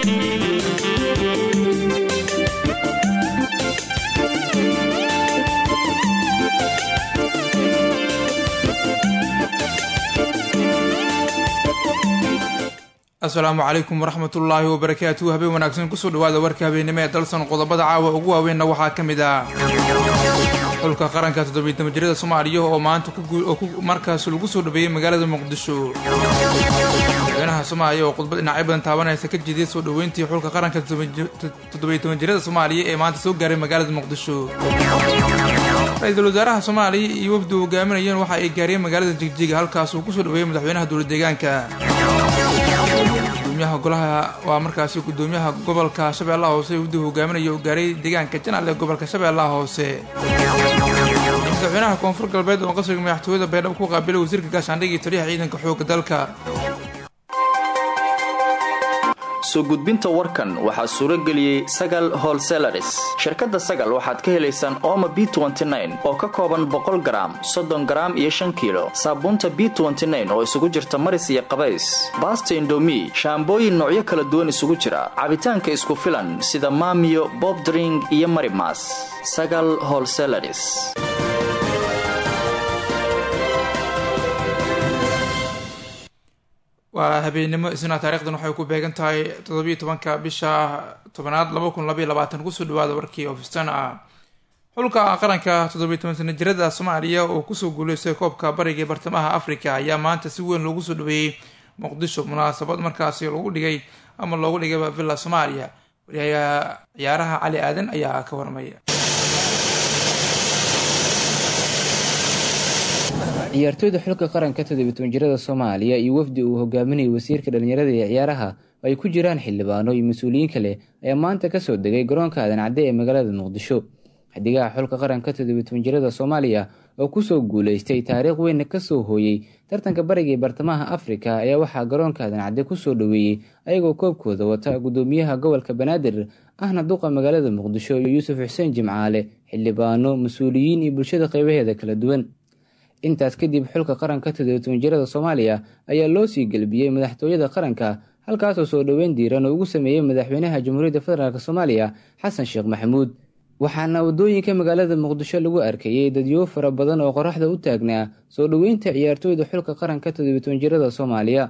السلام عليكم ورحمة الله وبركاته. habeen wanaagsan kusoo dhawaada warka habeenimo ee dalsan qodobada caawa ugu waaweynna waxaa ka mid ah xulka qaranka 7 jirada Soomaaliya oo maanta markaas lagu soo dhaweeyay magaalada Muqdisho. madaxweynaha Soomaaliya oo khudbad dhinacyo badan taabanaysa ka jeediyay soo dhaweyntii xulka qaranka 7 jirada Soomaaliya ee maanta soo gaaray magaalada Muqdisho. ra'iisul wasaaraha Soomaaliya iyo wafdu hogaaminayeen waxa ay gaareen magaalada Jigjiga halkaas uu ku soo dhaweeyay madaxweynaha dowladda deegaanka. gudoomiyaha golaha waa markaasi gudoomiyaha gobolka Shabeellaha Hoose uu hogaaminayo gaaray deegaanka Janaale gobolka Shabeellaha Hoose. madaxweynaha koonfur galbeed oo qasriga madaxtooyada Beledweyne ku qaabilay wasiirka gaashaandhigga iyo taliyaha ciidanka xoogga dalka. soo gudbinta warkan waxaa suura geliyay Sagal Wholesalers. shirkadda Sagal waxaad ka helaysaan Omo B29 oo ka kooban 100 gram, 30 gram iyo 5 kilo. Saabuunta B29 oo isugu jirta maris iyo qabays. Basta Indomie, shaambooyin noocyo kala duwan isugu jira. Cabitaanka isku filan sida Mamiyo, Bob Drink iyo Marimas. Sagal Wholesalers. waa habeenimo isna taariikhdan waxay ku beegan tahay 17 bisha 10aad 2022 ku soo dhawaada warkii ofistan ah. xulka qaranka 17 jirada Soomaaliya oo ku soo guuleystay koobka bariga ee bartamaha Afrika ayaa maanta si weyn loogu soo dhaweeyay Muqdisho munaasabad markaasi loogu dhigay Villa Soomaaliya. wariyaha ciyaaraha Cali Aadan ayaa ka warmaya. ciyaartoyda xulka qaranka 17 jirada Soomaaliya iyo wafdi uu hogaaminayay wasiirka dhalinyarada ee ciyaaraha ay ku jiraan xildhibaano iyo mas'uuliyiin kale ayaa maanta ka soo degay garoonka Aadan Cadde ee magaalada Muqdisho. xiddigaha xulka qaranka 17 jirada Soomaaliya oo ku soo guuleystay taariikh weyn ka soo hooyay tartanka bariga ee bartamaha Afrika ayaa waxaa garoonka Aadan Cadde ku soo dhaweeyay ayagoo koobkooda wata gudoomiyaha gobolka Banaadir ahna duqa magaalada Muqdisho Yuusuf Xuseen Jimcaale, xildhibaano, mas'uuliyiin iyo bulshada qaybaheeda kala duwan. intaas kadib xulka qaranka 17 jirada Soomaaliya ayaa loo sii galbiyay madaxtooyada qaranka halkaas oo soo dhaweyn diiran ugu sameeyay madaxweynaha Jamhuuriyadda Federaalka Soomaaliya Xasan Sheekh Maxamuud. waxaana wadooyinka magaalada Muqdisho lagu arkayay dadyo fara badan oo qoraxda u taagnaa soo dhaweynta ciyaartoyda xulka qaranka 17 jirada Soomaaliya.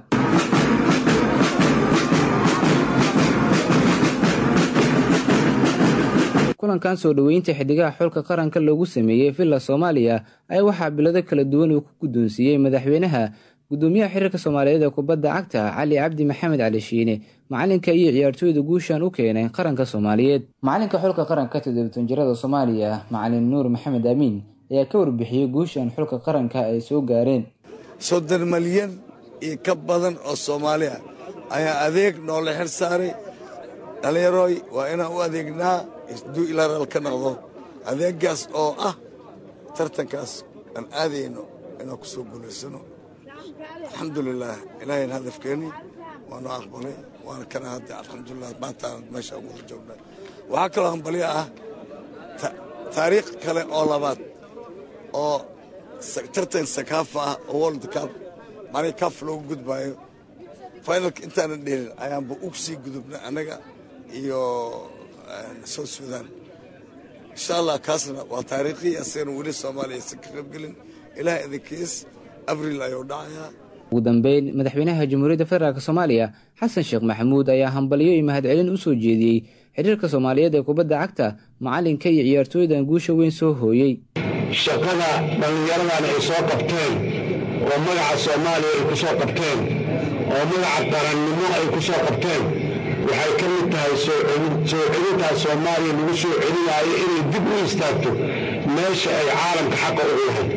kulankan soo dhaweynta xiddigaha xulka qaranka loogu sameeyay Villa Soomaaliya ay waxa bilada kala duwan uu ku gudoonsiiyay madaxweynaha gudoomiyaha xiriirka Soomaaliyeed ee kubadda cagta Cali Cabdi Maxamed Cali Shiine, macalinka iyo ciyaartoyda guushan u keenay qaranka Soomaaliyeed. macalinka xulka qaranka 17 jirada Soomaaliya Macalin Nuur Maxamed Amiin ayaa ka warbixiyay guushan xulka qaranka ay soo gaareen. 30 malyan iyo ka badan oo Soomaali ah ayaa adeeg nool xir saaray. dhalinyarooy waa inaan u adeegnaa isduu ilaaral ka noqdo adeegaas oo ah tartankaas aan aadayno inaan ku soo guulaysano. alxamdulillaah ilaahay hadafkeeni waanu aqbalay waana kana hadda alxamdulillaah maanta meesha ugu joognaa. waxaa kaloo hambaliya ah taariikh kale oo labaad oo tartan sakaafa ah oo World Cup mari kaf loogu gudbaayo finalka intaanan dheelin ayaanba ugu sii gudubna anaga iyo South Sudan. insha Allah kaasna waa taariikhi aseen wali Soomaaliya si ka qayb galin ilaa idinkiis abriil ayuu dhacayaa. ugu dambeyn madaxweynaha Jamhuuriyadda Federaalka Soomaaliya Xasan Sheekh Maxamuud ayaa hambaliyo iyo mahadcelin u soo jeediyay xiriirka Soomaaliyeed ee kubadda cagta, macalinka iyo ciyaartoyda guusha weyn soo hooyay. shaqada dhalinyaradan ay soo qabteen oo magaca Soomaaliya ay ku soo qabteen oo magaca qarannimo ay ku soo qabteen waxay ka mid tahay soo celinta Soomaaliya lagu soo celinayo inay dib u istaagto meesha ay caalamka xaq u leeyahay.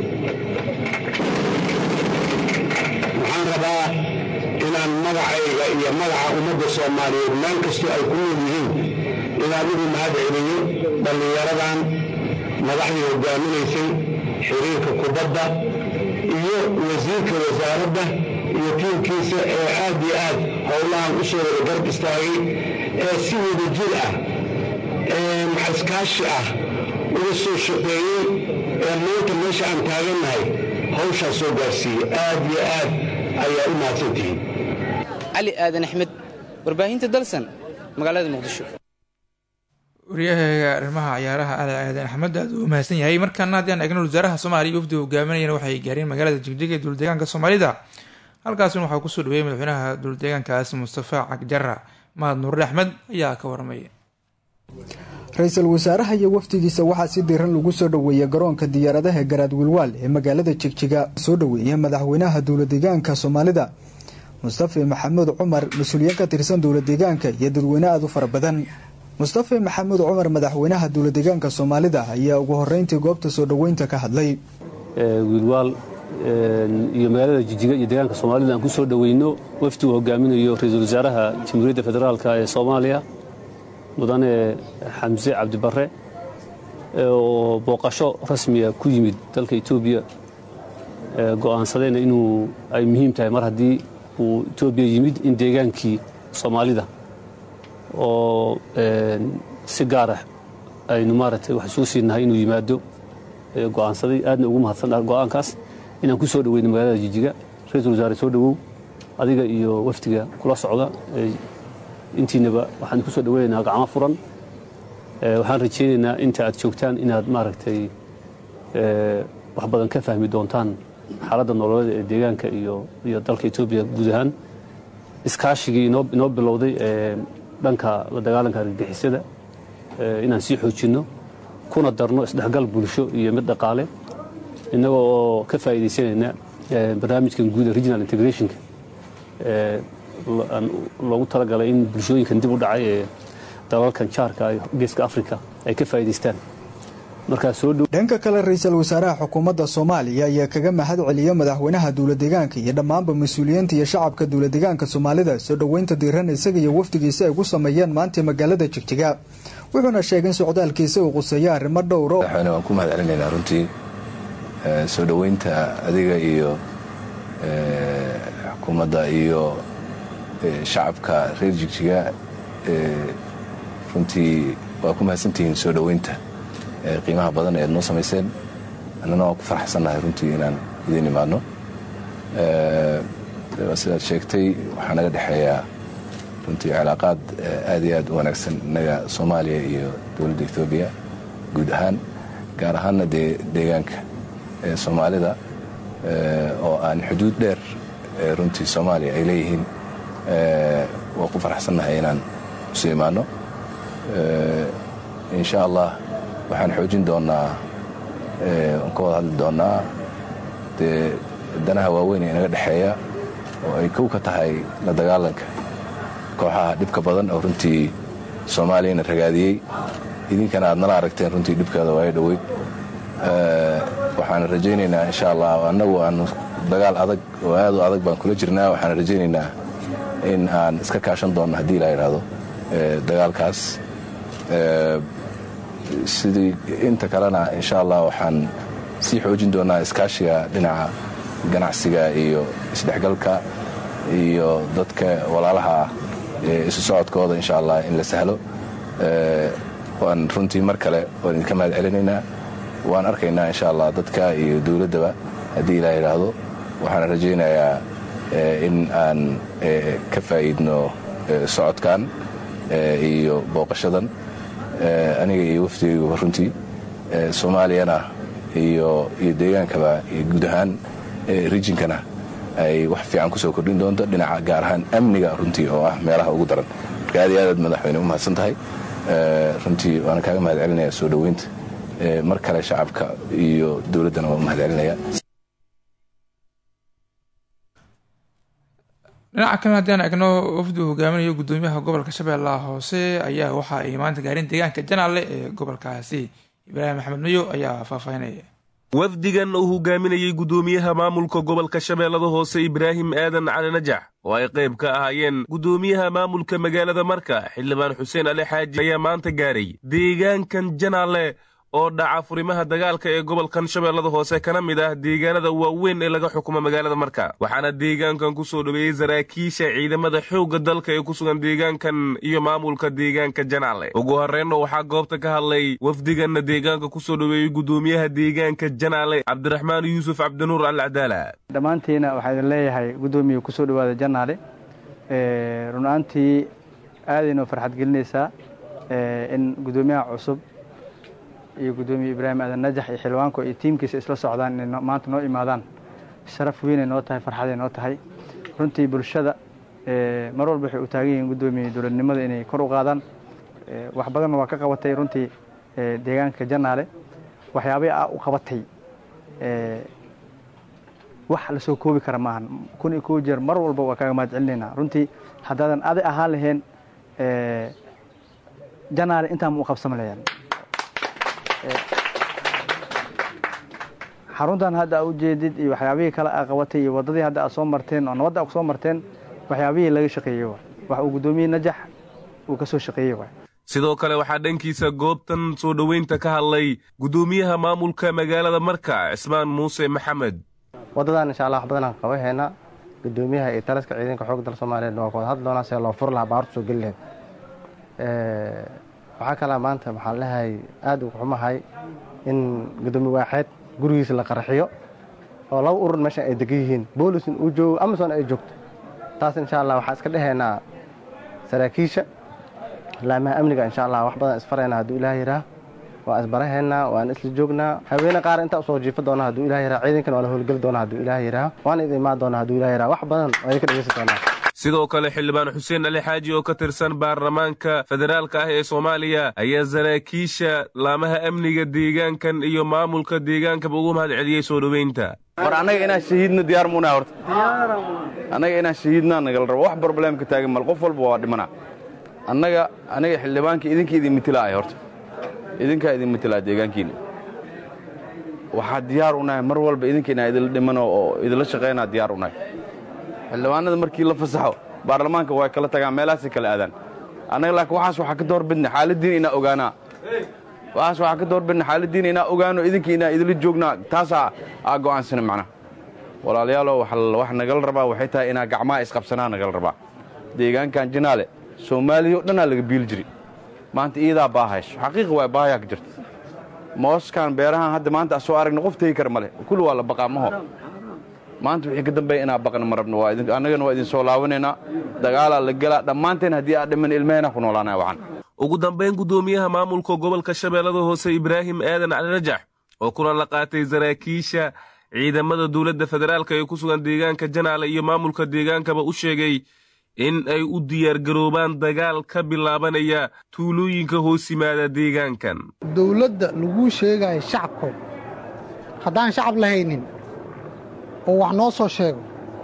waxaan rabaa inaan magacayga iyo magaca ummadda Soomaaliyeed meel kastoo ay ku yihiin inaan ugu mahadceliyo dhalinyaradan madaxdii hogaaminaysay xiriirka kubadda iyo wasiirka wasaaradda iyo tiimkiisa ee aad iyo aad howlahan u soo wada garab istaagay ee si wada jir ah iskaashi ah uga soo shaqeeyey ee maanta meesha aan taagannahay hawshaa soo gaarsiiyey. aad iyo aad ayaa u mahadsantihiin. Cali Aadan Axmed, warbaahinta Dalsan, magaalada muqdisho. waryahaga arrimaha ciyaaraha aadan axmed aad uu mahadsan yahay. markaana haddii aan eegno wasaaraha soomaaliya wafdi hogaaminayana waxay gaareen magaalada jigjiga ee dowladdeegaanka soomaalida. halkaasina waxaa kusoo dhaweeyay madaxweynaha dowladdeegaankaas mustafa cagjara. mahad nuure axmed ayaa ka warramaya. ra-iisul wasaaraha iyo wafdigiisa waxaa si diiran lagu soo dhoweeyey garoonka diyaaradaha garaad wilwaal ee magaalada jigjiga. soo dhoweeyey madaxweynaha dowladdeegaanka soomaalida mustafa maxamuud cumar, mas-uuliyiin ka tirsan dowladdeegaanka iyo dadweyne aada u fara badan. mustafa maxamuud cumar, madaxweynaha dowladdeegaanka soomaalida, ayaa ugu horeyntii goobta soo dhoweynta ka hadlay. wilwaal iyo magaalada jigjiga iyo deegaanka soomaalida aan ku soo dhoweyno wafdi uu hogaaminayo ra-iisul wasaaraha jamhuuriyadda federaalka ee soomaaliya mudane xamse cabdibarre oo booqasho rasmiya ku yimid dalka etoobiya, go'aansadayna inuu ay muhiim tahay mar haddii uu etoobiya yimid in deegaankii soomaalida oo si gaar ah aynu maaragtay wax isugu siinahay inuu yimaado go'aansaday. aadna ugu mahadsan go'aankaas inaan ku soo dhoweyno magaalada jigjiga. ra-iisul wasaare soo dhowow, adiga iyo wafdiga kula socda intiinaba waxaan ku soo dhoweynaynaa gacmo furan. waxaan rajaynaynaa inta aad joogtaan inaad maaragtay wax badan ka fahmi doontaan xaaladda nololeed ee deegaanka iyo dalka etoobiya guud ahaan. iskaashigii inoo bilowday dhanka la dagaalanka argagixisada inaan sii xoojinno, kuna darno isdhexgal bulsho iyo mid dhaqaale, innagoo oo ka faa'iidaysanayna barnaamijkan guud ee regional integrationka loogu talagalay in bulshooyinkan dib u dhacay ee dalalkan jaarka geeska africa ay ka faa'iidaystaan. dhanka kale ra-iisul wasaaraha xukuumadda soomaaliya ayaa kaga mahad celiya madaxweynaha dowladdeegaanka iyo dhammaanba mas-uuliyiinta iyo shacabka dowladdeegaanka soomaalida soo dhoweynta diiran isaga iyo wafdigiisa ay ku sameeyeen maanta magaalada jigjiga. wuxuuna sheegay in socdaalkiisa uu quseeyo arrimo dhowro. madaxweyne waan ku mahad celinaynaa runtii soo dhoweynta adiga iyo xukuumadda iyo shacabka reer jigjiga. runtii waa ku mahadsantihiin soo dhoweynta qiimaha badan ee aad noo samayseen. annana waan ku farxsannahay runtii inaan idiin imaadno. sidaad sheegtay waxaa naga dhexeeyaa runtii cilaaqaad aad iyo aad u wanaagsan innaga soomaaliya iyo dowladda etoobiya guud ahaan, gaar ahaanna dee deegaanka soomaalida oo aan xuduud dheer runtii soomaaliya ay leeyihiin. waan ku farxsannahay inaan isu imaadno. insha allah waxaan xoojin doonnaa, waan ka wada hadli doonnaa dee danaha waaweyn ee inaga dhexeeya oo ay kow ka tahay la dagaalanka kooxaha dhibka badan oo runtii soomaaliyana ragaadiyey. idinkana aad nala aragteen runtii dhibkaada waayo dhoweyd. waxaan rajaynaynaa insha allah, annagu aanu dagaal adag oo aad u adag baan kula jirnaa. waxaan rajaynaynaa in aan iska kaashan doonno haddii la yidhaahdo dagaalkaas. sidii inta kalena insha allah waxaan sii xoojin doonaa iskaashiga dhinaca ganacsiga iyo isdhexgalka iyo dadka walaalaha ah isu socodkooda insha allah in la sahlo. waan runtii mar kale waan idinka mahad celinaynaa. waan arkaynaa insha allah dadka iyo dowladdaba haddii la yidhaahdo. waxaan rajaynayaa in aan ka faa'iidno socodkan iyo booqashadan aniga iyo wafdigayguba runtii soomaaliyana iyo deegaankaba iyo guud ahaan rijinkana ay wax fiican kusoo kordhin doonto dhinaca gaar ahaan amniga runtii oo ah meelaha ugu daran. marka aad iyo aadaad madaxweyne u mahadsan tahay. runtii waana kaaga mahad celinaya soo dhoweynta mar kale shacabka iyo dowladdana waa u mahad celinaya. dhinaca kalena haddii aan egno wafdi uu hogaaminayo gudoomiyaha gobolka shabeellaha hoose ayaa waxa ay maanta gaareen deegaanka janaale ee gobolkaasi. ibraahim maxamed mayo ayaa faahfaahinaya. wafdigan uu hogaaminayey gudoomiyaha maamulka gobolka shabeellada hoose ibraahim aadan cali najax oo ay qayb ka ahaayeen gudoomiyaha maamulka magaalada marka xildhibaan xuseen ali xaaji ayaa maanta gaaray deegaankan janaale oo dhaca furimaha dagaalka ee gobolkan shabeellada hoose kana mid ah deegaanada waaweyn ee laga xukumo magaalada marka. waxaana deegaankan ku soo dhoweeyey saraakiisha ciidamada xoogga dalka ee ku sugan deegaankan iyo maamulka deegaanka janaale. ugu horreynna waxaa goobta ka hadlay wafdiganna deegaanka ku soo dhoweeyey gudoomiyaha deegaanka janaale cabdiraxmaan yuusuf cabdinuur alcadaala. dhammaantiina waxaa idin leeyahay gudoomiya ku soo dhowaada janaale. runaantii aadaynoo farxad gelinaysaa in gudoomiyaha cusub iyo gudoomiye Ibraahim Aadan Najax iyo xilwaanko iyo tiimkiisa isla socdaan inay maanta noo imaadaan sharaf weyn ay noo tahay farxad ay noo tahay runtii bulshada mar walba waxay u taagan yihiin gudoomiye dowladnimada inay kor u qaadaan wax badan waa ka qabatay runtii deegaanka Janaale waxyaabaha u qabatay wax la soo koobi kara maahan kun iyo koo jeer mar walba waa kaaga mahad celinaynaa runtii haddaadan aday ahaan lahayn Janaale intaan u qabsamalayaan xaruntan hadda u jeedid iyo waxyaabihii kale ay qabatay iyo wadadii hadda ay soo marteen oo nabadda ay soo marteen waxyaabihii laga shaqeeyay wax uu gudoomiye Najax uu ka soo shaqeeyay sidoo kale waxaa dhankiisa goobtan soo dhoweynta ka hadlay gudoomiyaha maamulka magaalada Marka Cismaan Muuse Maxamed wadadan insha Allah wax badan aan qabaynaa gudoomiyaha ee taliska ciidanka xoogga dalka Soomaaliyeed waa ku hadli doonaa si loo fur lahaa baarto soo galay waxa kala maanta waxaan leeyahay aad u xumahay in gudoomiye waaxid gurigiisa la qarxiyo oo laba urur meesha ay degan yihiin boolisin uu joogo Amazon ay joogto taas insha Allah waxa iska dhaheynaa saraakiisha laamaha amniga insha Allah wax badan isfarayna haduu Ilaahay yiraahdo waa isbaraheena waan isla joognaa haweena qaar inta soo jiifo doona haduu Ilaahay yiraahdo ciidankan wala howlgal doona haduu Ilaahay yiraahdo waan idin ma doona haduu Ilaahay yiraahdo wax badan ay ka dhageysan doonaa sidoo kale xildhibaan Xuseen Ali Xaaji oo ka tirsan baarlamaanka federaalka ah ee Soomaaliya ayaa saraakiisha laamaha amniga deegaankan iyo maamulka deegaanka ugu mahad celiyay soo dhaweynta war anaga inaan shahiidna diyaar muuna horta anaga inaan shahiidna nagal rabo wax problem ka taagan mal qof walba waa dhimana anaga xildhibaanka idin mitilaa horta idinka idin mitilaa deegaankiina waxa diyaar u nahay mar walba idinkiina idin dhimano oo idin la shaqeynaa diyaar u nahay xildhibaanada markii la fasaxo baarlamaanka way kala tagaan meelahaas kala aadaan anaga laakiin waxa ka doorbidna xaaladiina ina ogaana waxa ka doorbidna xaaladiina ina ogaano idinkiina idin joognaa taas go'aansana macna walaalayaal wax nagal rabaa waxay tahay ina gacmaha isqabsanaa nagal rabaa deegaankan Janaale Soomaaliya dhanaa laga biil jiri maanta iidaa baahayso xaqiiq waa baahayaa ka jirta mooskan beerahan hadda maanta soo aragna qof teey kar male kullu waa la baqaamaho maanta wixii ka dambeeyay inaa baqan marabno waa idin anagana waa idin soo laawaneena dagaal la gala dhamaanteen hadii aad dhiman ilmeena ku noolaanay wacan ugu dambeyn gudoomiyaha maamulka gobolka Shabeellada Hoose Ibraahim Aadan Cali Najax oo kulan la qaatay saraakiisha ciidamada dawladda federaalka ee ku sugan deegaanka Janaale iyo maamulka deegaankaba u sheegay in ay u diyaar garoobaan dagaal ka bilaabanaya tuulooyinka hoos yimaada deegaankan dawladda lagu sheegay shacabka hadaan shacab lahaynin oo wax noo soo sheego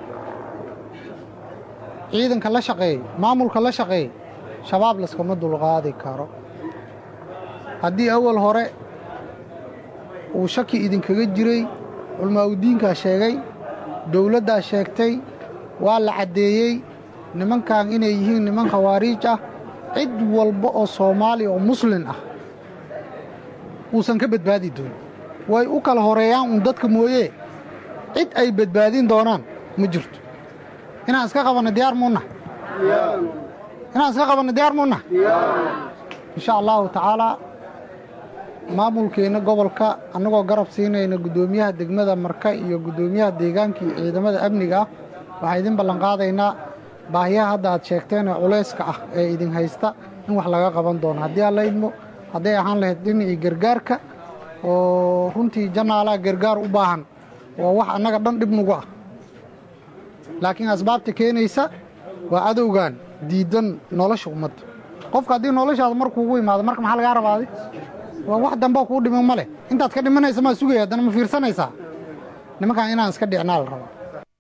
ciidanka la shaqeey maamulka la shaqeey shabaab la iskama dulqaadi karo haddii awal hore uu shaki idinkaga jiray culmaaudiinkaa sheegay dawladdaa sheegtay waa la caddeeyey nimankan inay yihiin niman khawaariij ah cid walba oo Soomaali oo muslim ah uusan ka badbaadi doonin way u kala horeeyaan dadka mooyee cid ay badbaadin doonaan ma jirto inaan iska qabanno diyaar muuna insha Allah taala maamulkeena gobolka anagoo garab siinayna gudoomiyaha degmada Marka iyo gudoomiyaha deegaanka iyo ciidamada amniga waxay idin ballan qaadaynaa baahiyaha hadda aad sheegteen culeyska ah ee idin haysta in wax laga qaban doono haddii aan la idmo hadday ahaan lahayd dhinacii gargaarka oo runtii Janaale gargaar u baahan waa wax annaga dhan dhib nugu ah laakiin asbaabta keenaysa waa adowgan diidan nolosha ummadda qofka haddii noloshaada markuu ugu imaado marka maxaa lagaa rabaaday waa wax dambe kuu dhiman ma leh intaad ka dhimanaysa maa sugaya haddana ma fiirsanaysaa nimankan inaan iska dhicnaa la rabaa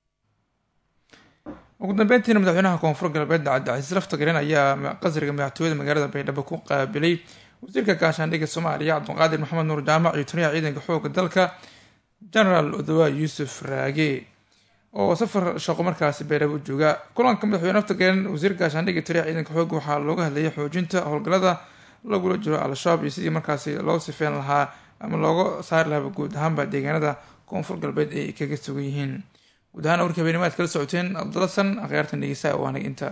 ugu dambeyntiina madaxweynaha koonfur galbeed Cabdicasiis Laftagareen ayaa qasriga madaxtooyada magaalada Baydhabo ku qaabilay wasiirka gaashaandhigga Soomaaliya Cabdiqaadir Maxamed Nuur Jaamac iyo taliyaha ciidanka xoogga dalka General Odawa Yuusuf Raage oo safar shaqo markaasi Baydhabo jooga kulanka madaxweynaha Laftagareen wasiirka gaashaandhigga taliyaha ciidanka xoogga waxaa looga hadlayay xoojinta howlgallada lagula jiro al-shabaab iyo sidii markaasi loo sifeyn lahaa ama looga saari lahaa guud ahaanba deegaanada koonfur galbeed ay kaga sugan yihiin guud ahaan warka habeenimo aad kala socoteen Abdulasan akhyaartan dhegeysta oo anaga inta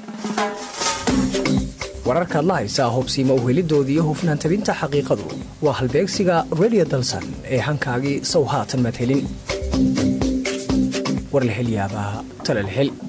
wararka la haysa hubsiima u helidoodii iyo hufnaan tabinta xaqiiqadu waa halbeegsiga Radio Dalsan ee hankaagii sow haatan mad helin war la hel yaabaa tala la hel